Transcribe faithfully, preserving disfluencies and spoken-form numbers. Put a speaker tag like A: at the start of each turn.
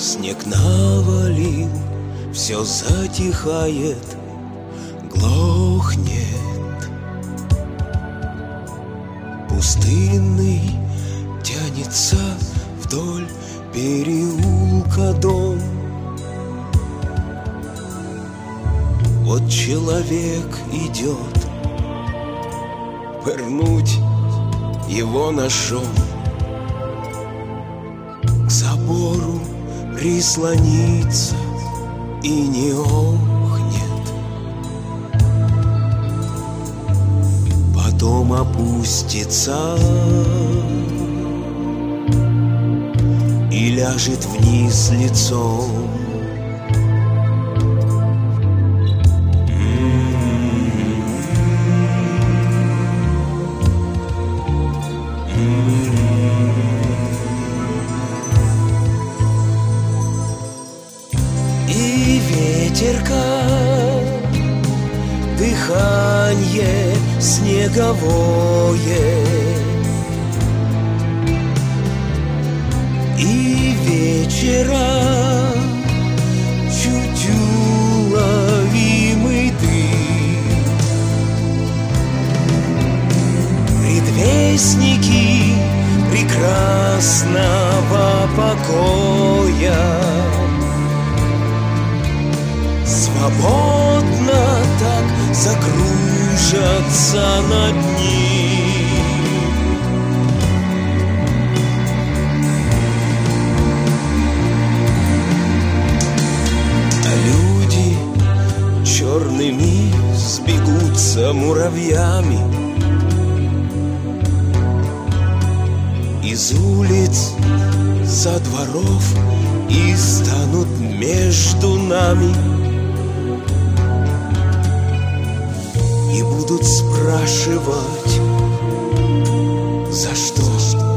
A: Снег навалил, все затихает, глохнет. Пустынный тянется вдоль переулка дом. Вот человек идет, пырнуть его ножом. К забору прислониться и не охнет. Потом опустится и ляжет вниз лицом. Ветерка, дыханье снеговое, и вечера чуть уловимый дым, предвестники прекрасного покоя. Свободно так закружатся над ним. А люди черными сбегутся муравьями из улиц, со дворов и станут между нами. И будут спрашивать, за что?